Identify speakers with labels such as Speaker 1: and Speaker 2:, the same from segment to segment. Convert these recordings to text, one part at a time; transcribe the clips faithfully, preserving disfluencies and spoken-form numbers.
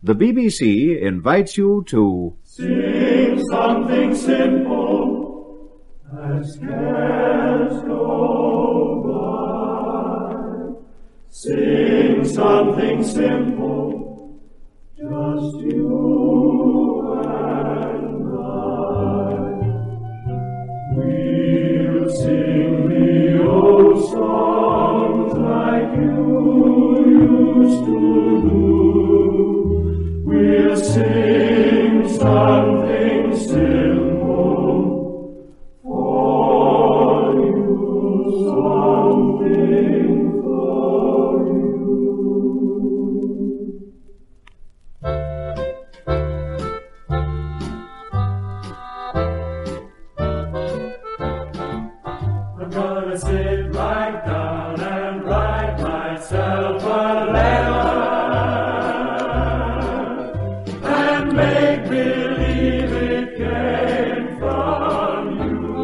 Speaker 1: the B B C invites you to
Speaker 2: sing something simple as cares go by. Sing something simple, just you and I. We'll sing the old songs like you used to do. We'll sing something simple for you, something for you. I'm gonna sit right down and write myself a letter and make believe it came from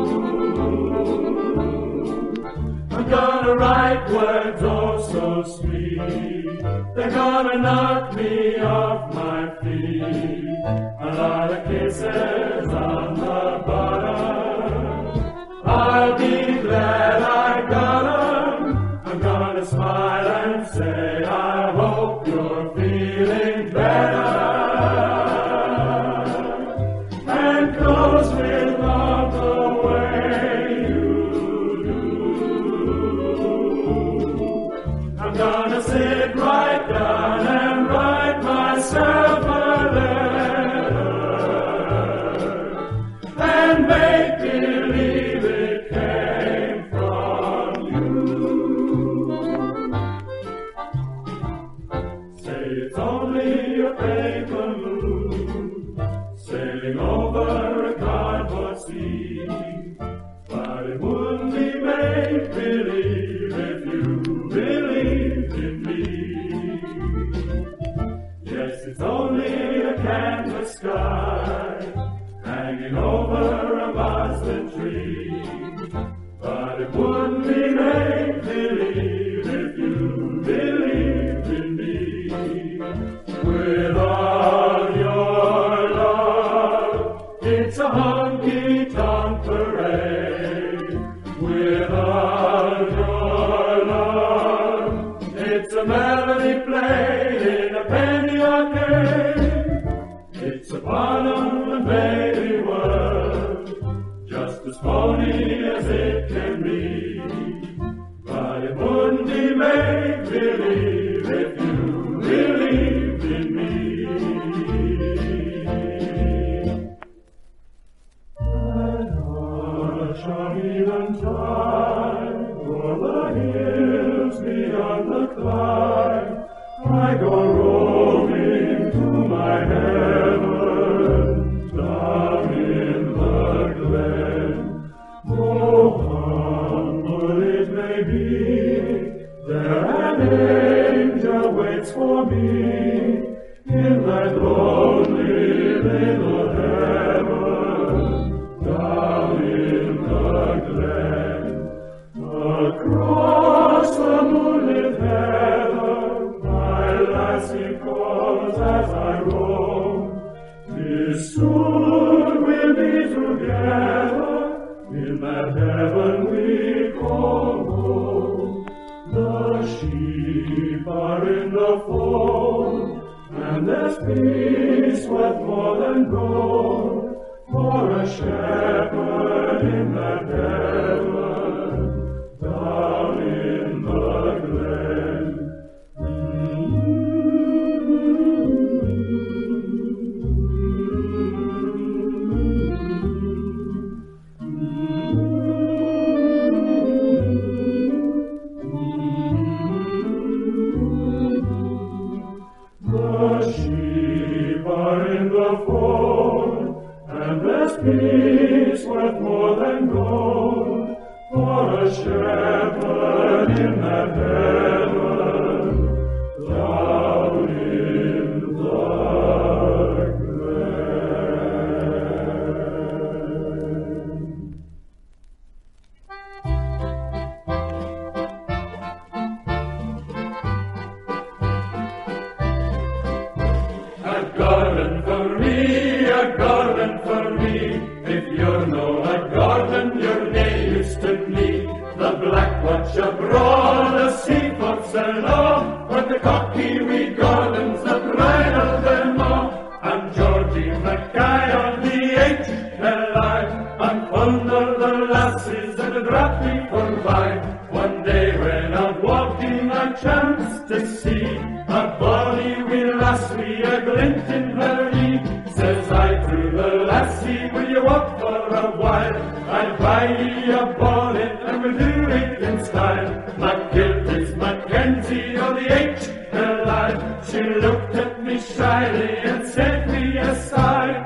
Speaker 2: you. I'm gonna write words oh so sweet, they're gonna knock me off my feet. A lot of kisses on the bottom, I'll be glad I got 'em. I'm gonna smile and say I hope you're feeling better, and close with love the way you do. I'm gonna sit right down and write myself a letter and make believe it came from you. Say it's only a paper moon sailing over a cardboard sea, but it wouldn't be make believe if you believed in me. Yes, it's only a canvas sky hanging over a muslin tree, but it wouldn't be make believe if you believed in me. With all your love, it's a honky-tonk parade. With all your love, it's a melody played in a penny arcade. It's a bottom and baby world, just as phony as it can be, but it wouldn't be make believe if you believed in me. And on a charming time, o'er the hills beyond the Clyde, I go roaming to my heaven down in the glen. Oh, humble it may be, there an angel waits for me in that lonely little heaven down in the glen. Across the moonlit heather, my lassie calls as I roam. This soon we'll be together in that heaven we call home. The sheep are in the fold, and there's peace worth more than gold for a shepherd in that heaven down in the glen. The sheep are in the fold, and there's peace worth more than gold for a shepherd in that heaven down in the glen. watch abroad the seaports and all, but the cocky wee gardens, the pride of them all. And Georgie Mackay of the H L I, and under the lasses and the drappy for by. One day when I'm walking, I chanced to see a bonny wee lassie, a glint in her ee. Says I to the lassie, will you walk for a while? I'll buy ye a bonnet and we'll do it in style. McGiltis Mackenzie of the H L I, she looked at me shyly and sent me aside.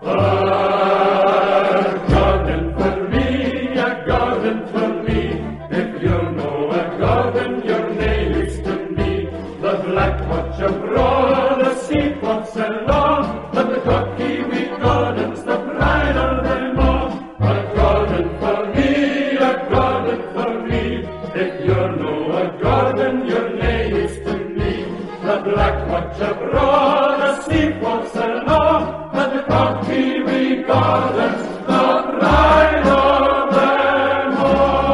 Speaker 2: A garden for me, a garden for me. If you know a garden, your name is to me. The black watch abroad, the seaports and all, but the cocky wee gardens, the pride of them all. A garden for me, a garden for me. If you know a garden, your name is to me. The black watch abroad, the seaports and all, but the cocky wee gardens, the pride of them all.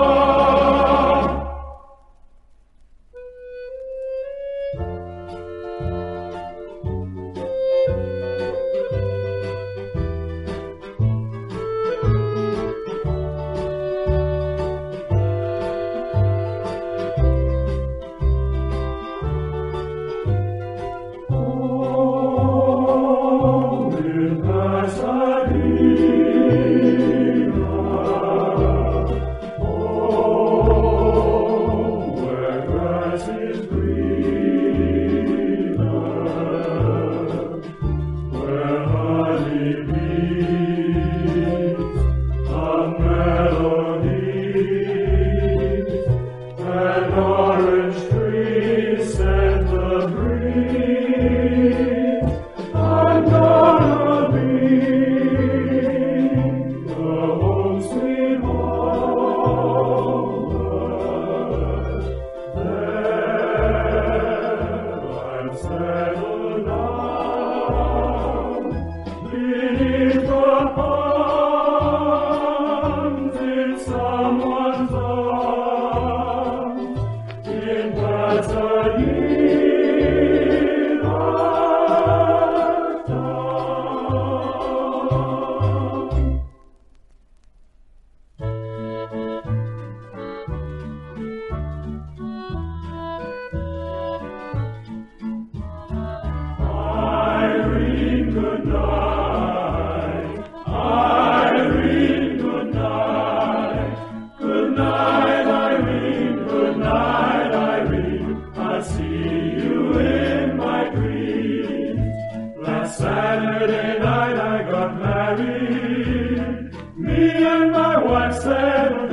Speaker 2: Saturday night I got married. Me and my wife settled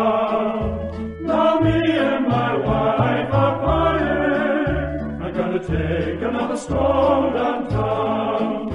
Speaker 2: down. Now me and my wife are parted. I'm gonna take another stroll downtown.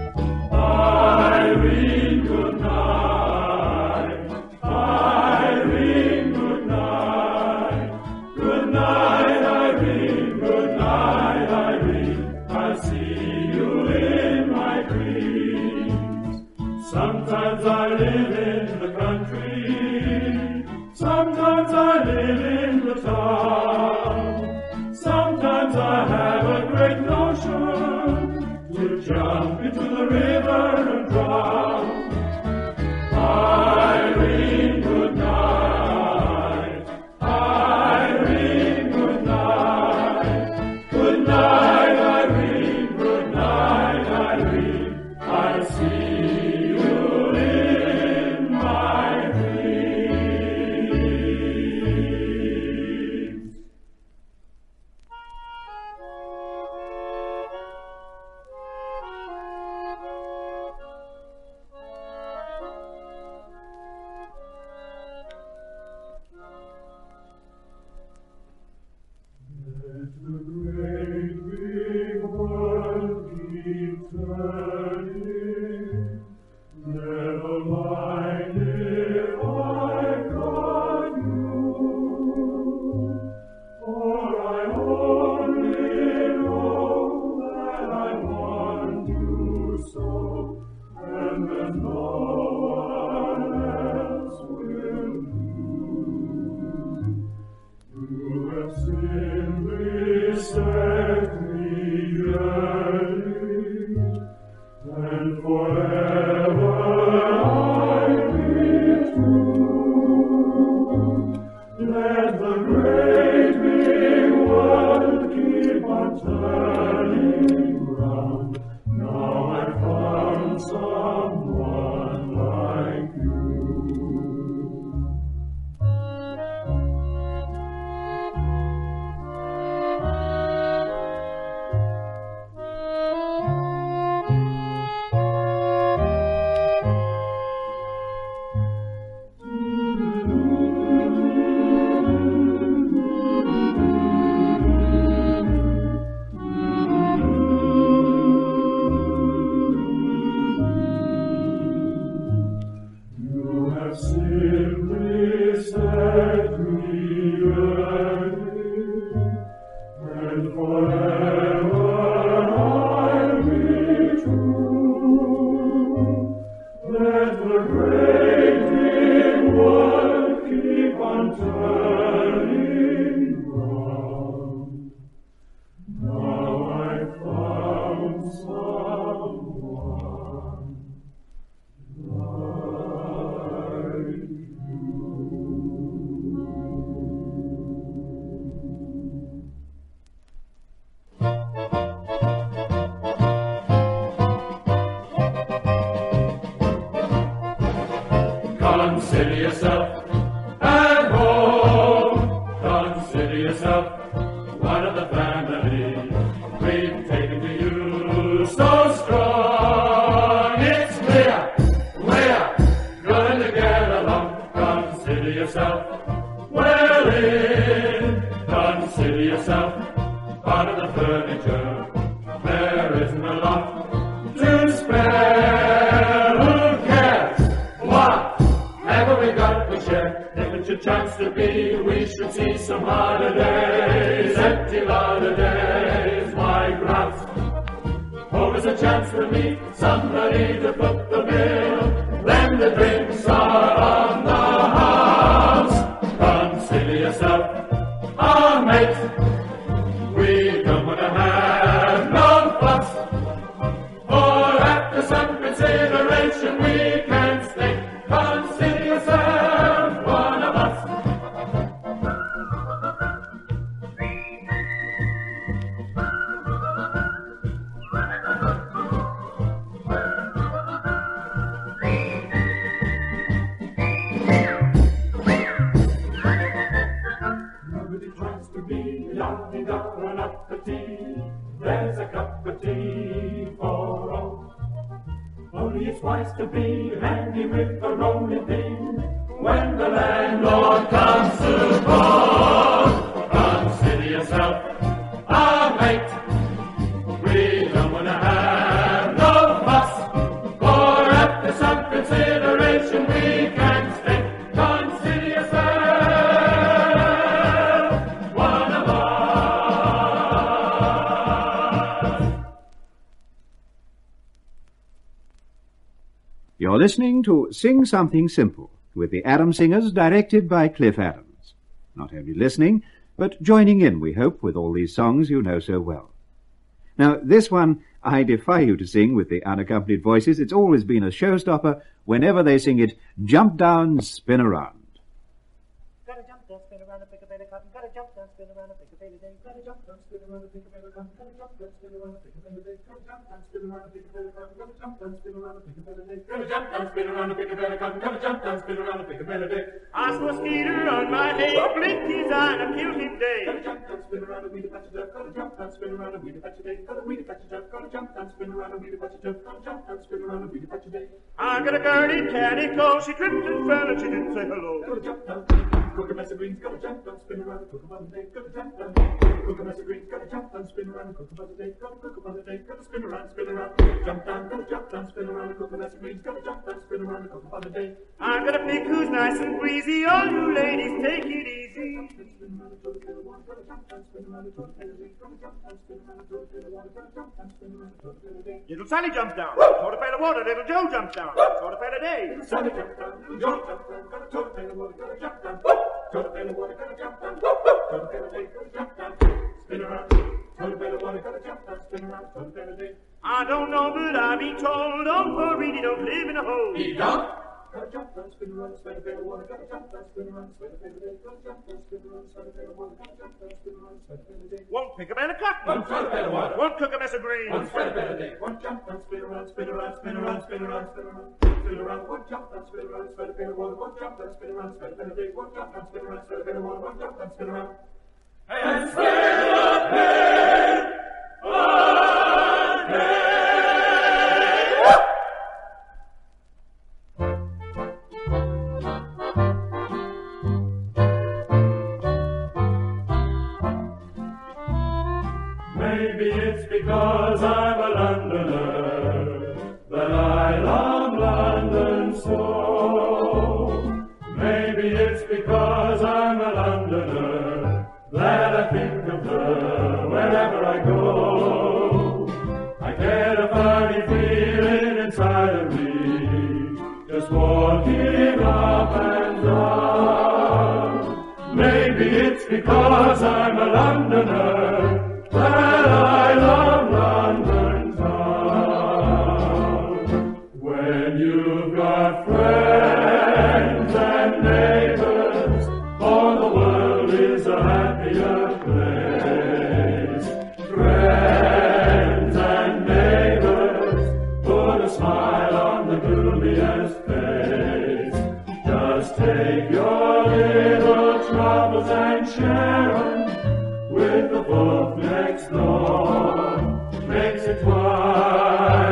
Speaker 2: Irene, good night. Irene, good night. Good night, Irene. Good night, Irene. I'll see you in my dreams. Sometimes I live in the country. Sometimes I live in the town. Sometimes I have a great notion to jump into the river and drown. Irene, good night. Irene, good night. Good night, Irene. Good night, Irene. I see you in my dreams. Consider yourself at home. Consider yourself one of the family. We've taken to you so strong. It's clear we're going to get along. Consider yourself well in. Consider yourself part of the furniture. There isn't a lot to spare. Who cares what ever we got we share? If it's a chance to be, we should see some harder days. Empty lot of days, why grouse? Hope it's a chance to meet somebody to foot the bill. Then the drinks are on the house. Consider yourself a mate. We don't want to have no fuss. For after some consideration we can stay. Consider yourself one of us. Nobody tries to be la-di-da or an up of tea. There's a cup of tea for all. Only it's wise to be handy with the rolling pin when the landlord comes to call. Consider yourself a mate. We don't want to have no fuss. For after some consideration we can stay. Consider yourself one of us.
Speaker 1: You're listening to Sing Something Simple with the Adams Singers, directed by Cliff Adams. Not only listening, but joining in, we hope, with all these songs you know so well. Now, this one, I defy you to sing with the unaccompanied voices. It's always been a showstopper whenever they sing it. Jump down, spin around.
Speaker 3: Gotta jump down, spin around, and pick a bit of cotton. Gotta jump down, spin around, and pick a bit of day. Gotta jump down, spin around, and pick a bit of cotton. Gotta jump down, spin around, and pick a bit of day. Gotta jump down, spin around, and pick a bit of cotton. Gotta jump down, spin around, and pick a bit of day.
Speaker 2: Gotta jump down, spin around, and pick a bit of cotton. Gotta jump down, spin around, and pick a bit of day.
Speaker 3: I saw a skeeter on my hay, blinked his eye and killed him dead.
Speaker 2: Gotta jump down, spin around, and weed a patch of duck. Gotta jump down, spin around, and weed a patch of day. Gotta weed a patch of duck. Gotta jump down, spin around, and weed a patch of duck. Gotta jump down, spin around, and weed a patch of day.
Speaker 3: I got a girl in Calico, she tripped and fell and she didn't say hello.
Speaker 2: Gotta jump down, cook a mess of greens. Gotta jump down, spin around, and cook a bun a day. Gotta jump down, cook a mess of greens. Gotta jump down, spin around, and cook a bun a day. Gotta cook a bun a day. Gotta spin around, spin around, jump down. Gotta jump down, spin around, and cook a mess of greens. Gotta jump down, spin around, and cook a bun a day.
Speaker 3: I got a pig who's nice and breezy, all you ladies take it easy. Little Sally jumps down, told a pail of water, little Joe jumps down, told a pail of day.
Speaker 2: Sally jump down, Joe jump down, got a total pail of water, got a jump down, total pail of water, got a jump down, total pail of day, got a jump down, spin around, total pail of water, got a jump down, spin around, total pail of day.
Speaker 3: I don't know, but I've been told, don't worry, they don't live in a hole.
Speaker 2: He don't. Got a jump down, spin around, sweat a pail of water, got a jump down, spin around, sweat a pail of day, got a jump down, spin around, sweat a pail of water, got a jump down, spin around, sweat a pail of day.
Speaker 3: Won't pick a bed of cotton,
Speaker 2: One sweat a pail of water,
Speaker 3: won't cook a mess of greens.
Speaker 2: one sweat a pail of day, one jump down, spin around, spin around, spin around, spin around, spin around, spin around, one jump down, spin around, sweat a pail of water, one jump down, spin around, sweat a pail of day, one jump down, spin around, sweat a pail of water, one jump down, spin around. And spin a pail of day. Maybe it's because I'm a Londoner that I love London so. Maybe it's because I'm a Londoner that I think of her wherever I go.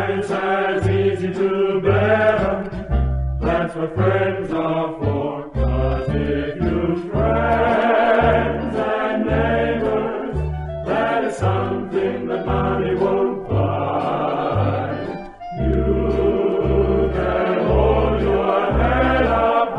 Speaker 2: twice as easy to bear. That's what friends are for. 'Cause if you've friends and neighbors, that is something that money won't buy. You can hold your head up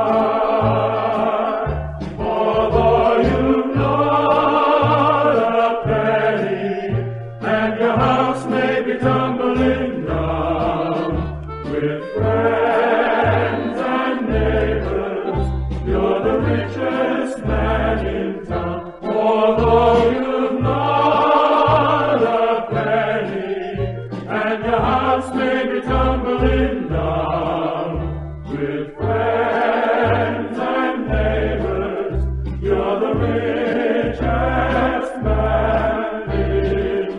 Speaker 2: high, although you've not a penny, and your house may be tumbling down. With friends and neighbors, you're the richest man in town. Although you've not a penny, and your house may be tumbling down. With friends and neighbors, you're the richest man in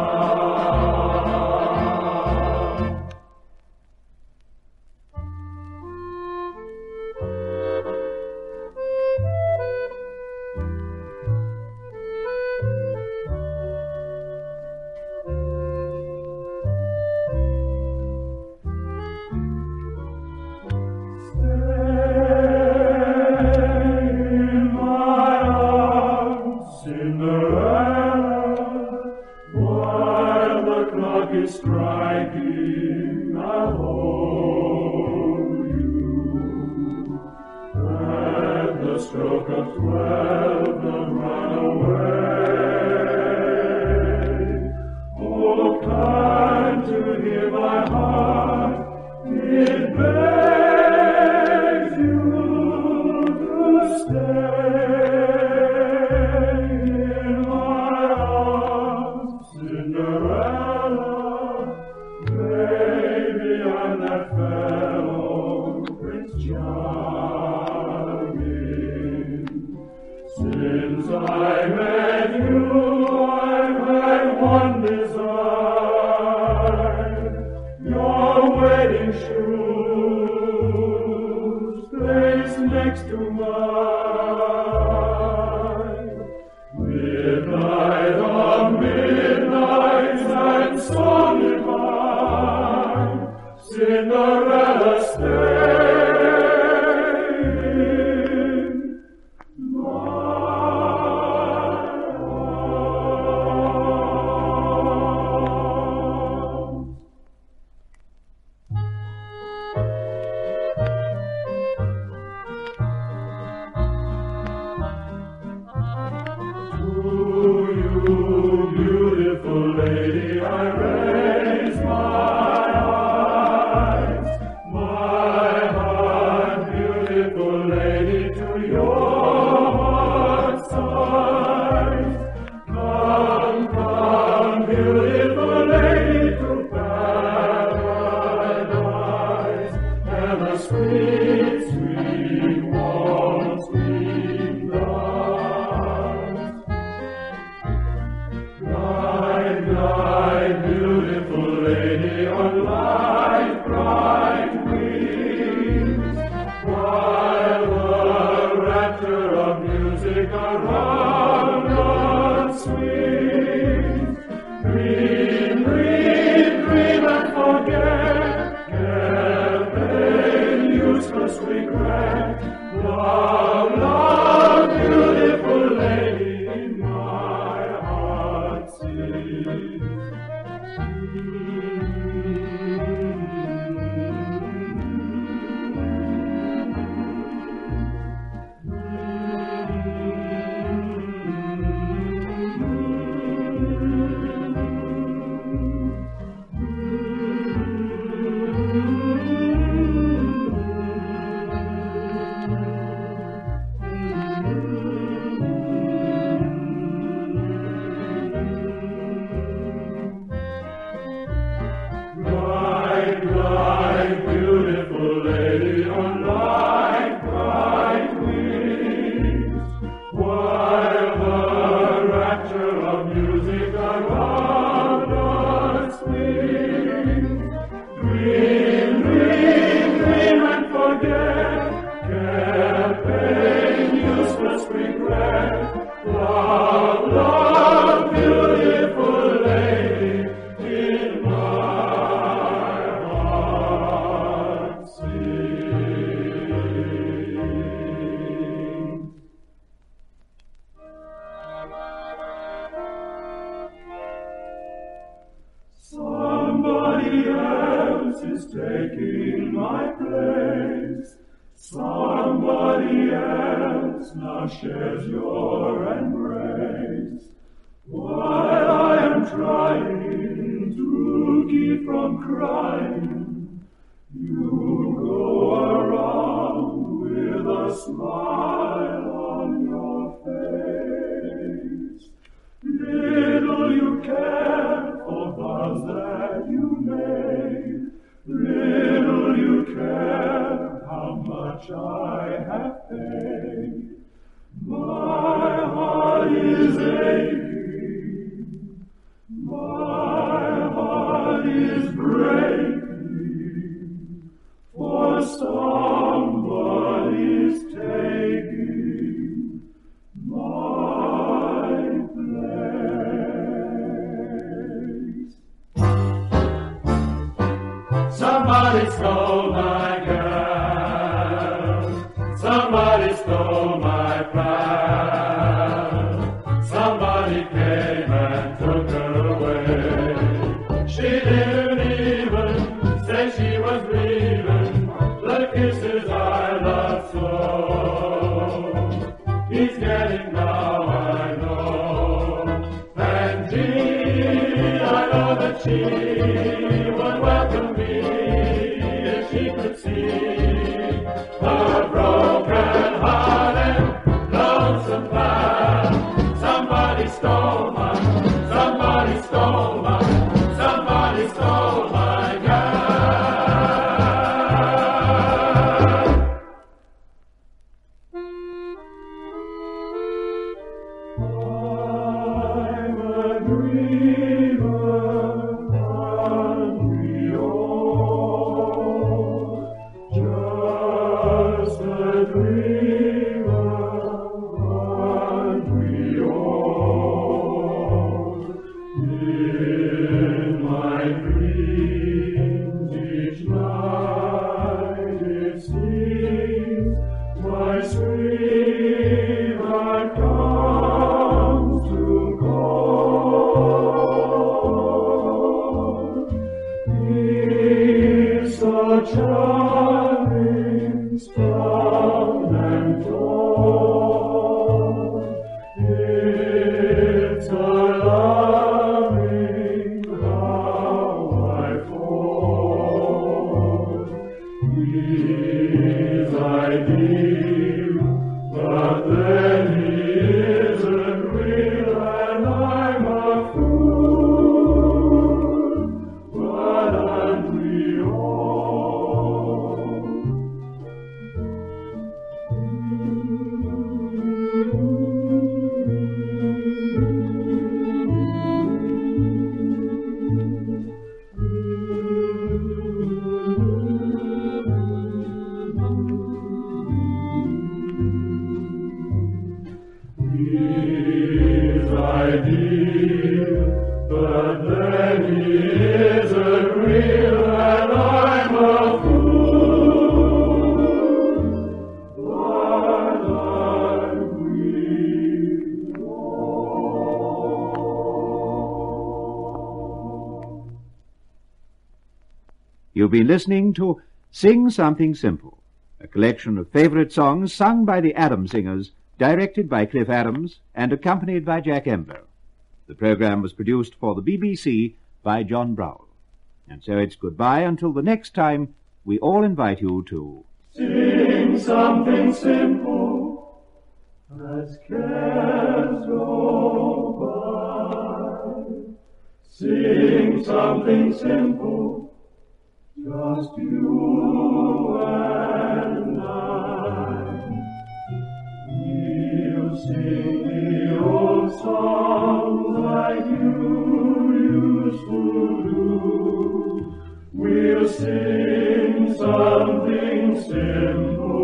Speaker 2: town. Striking, I'll hold you. At the stroke of twelve, don't run away. Oh, kind to hear my heart, it begs you to stay in my arms, Cinderella. Baby, I'm that fellow, Prince Charming. Since I met you, I've had one desire. Your wedding shoes placed next to mine. Midnight of midnights and song divine, Cinderella, stay in my arms. To you, beautiful lady, I raise my eyes, my heart, beautiful lady, to your heart's sighs. Come, come, beautiful lady, to paradise, and the sweet, sweet waltz stream thus. Glide, glide, beautiful lady, on light bright wings, while the rapture of music around us swings. Dream, dream, dream and forget, campaign useless regret. Love, love, beautiful lady, my heart sings. else is taking my place. Somebody else now shares your embrace. While I am trying to keep from crying, you go around with a smile on your face. Little you care for vows that you made, little you care how much I have paid. My heart is aching, my heart is breaking, for somebody's taking my place. Somebody stole my girl, somebody stole my pride, somebody came and took her away. She didn't even say she was leaving, the kisses I love so. He's getting now, I know, and gee, I know that she would welcome me if she could see her broken-hearted, lonesome path. Somebody stole my, somebody stole my, somebody stole my girl. I'm a dreamer, hungry old, just a dreamer, hungry old. In my dreams each night it seems my sweetheart comes to call. He's so charming, strong and tall. It's alarming how I fall. He's ideal, but then he isn't real, and I'm a fool, but I'm real. He's ideal, but then he isn't real, and I'm a fool, but I'm real.
Speaker 1: You've been listening to Sing Something Simple, a collection of favorite songs sung by the Adams Singers, directed by Cliff Adams and accompanied by Jack Enlow. The program was produced for the B B C by John Browell. And so it's goodbye until the next time we all invite you to
Speaker 2: Sing something simple as cares go by. Sing something simple, just you and I. We'll sing the old songs like you used to do. We'll sing something simple